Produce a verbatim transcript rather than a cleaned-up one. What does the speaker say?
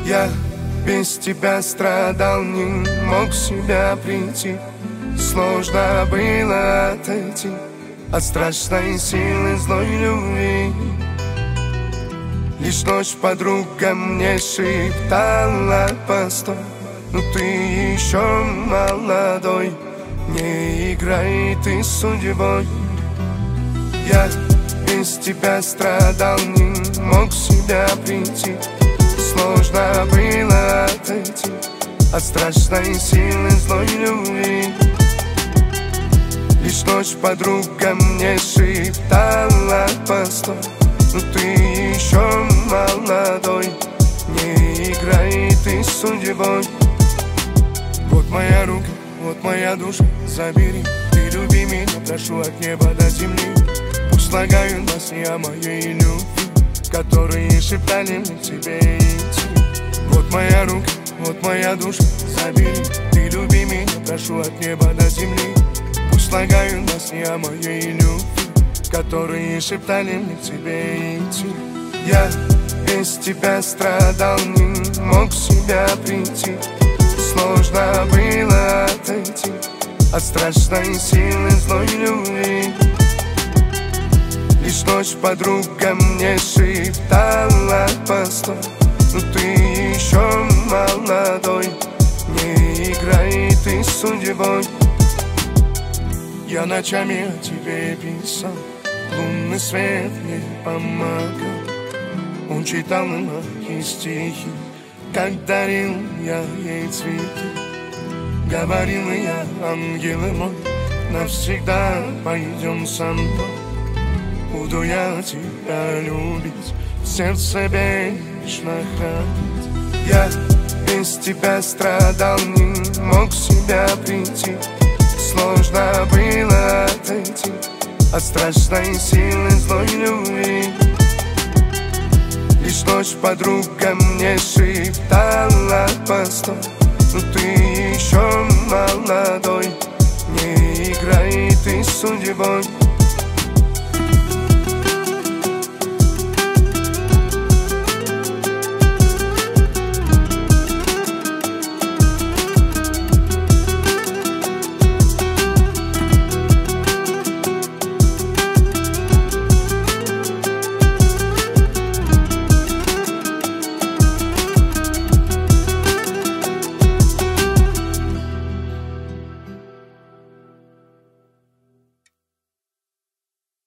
Я без тебя страдал, не мог в себя прийти. Сложно было отойти от страшной силы злой любви. Лишь ночь подруга мне шептала: постой, но ты еще молодой, не играй ты судьбой. Я без тебя страдал, не мог в себя прийти. Сложно было отойти от страшной силы злой любви. Лишь ночь подруга мне шептала: постой, но ты еще молодой, не играй ты судьбой. Вот моя рука, вот моя душа, забери, ты люби меня, прошу от неба до земли. Пусть слагают басни о моей любви, которые шептали мне тебе идти. Вот моя рука, вот моя душа, забери, ты люби меня, прошу от неба до земли. Пусть слагают басни о моей любви, которые шептали мне тебе идти. Я без тебя страдал, не мог в себя прийти. Сложно было отойти от страшной силы злой любви. Лишь ночь подруга мне шептала: постой, но ты еще молодой, не играй ты судьбой. Я ночами о тебе писал, лунный свет мне помогал. Он читал мои стихи, как дарил я ей цветы. Говорил я: ангел мой, навсегда пойдем со мной. Буду я тебя любить, в сердце вечно хранить. Я без тебя страдал, не мог в себя прийти. Сложно было отойти от страшной силы злой любви. Лишь ночь подруга мне шептала: постой, но ты еще молодой, не играй ты судьбой.